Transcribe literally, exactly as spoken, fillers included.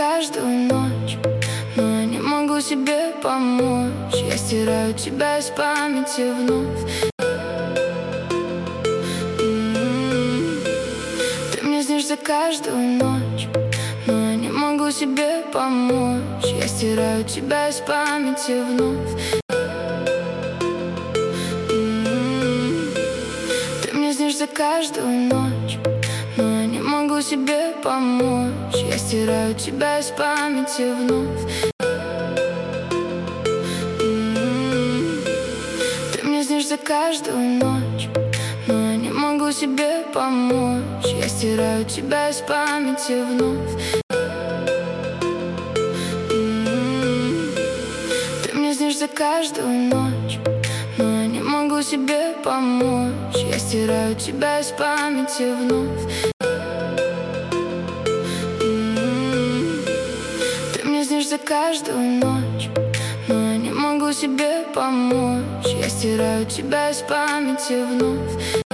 каждую ночь, но я не могу себе помочь. Я стираю тебя из памяти вновь. М-м-м. Ты мне снишься каждую ночь, но я не могу себе помочь. Я стираю тебя из памяти вновь. М-м-м. Ты мне снишься каждую ночь, но я не могу себе помочь. Я стираю тебя из памяти вновь. М-м-м. Ты мне снишься каждую ночь, но я не могу себе помочь. Я стираю тебя из памяти вновь. М-м-м. Ты мне снишься каждую ночь, но я не могу себе помочь. Я стираю тебя из памяти вновь. Снишься каждую ночь, но я не могу себе помочь. Я стираю тебя из памяти вновь.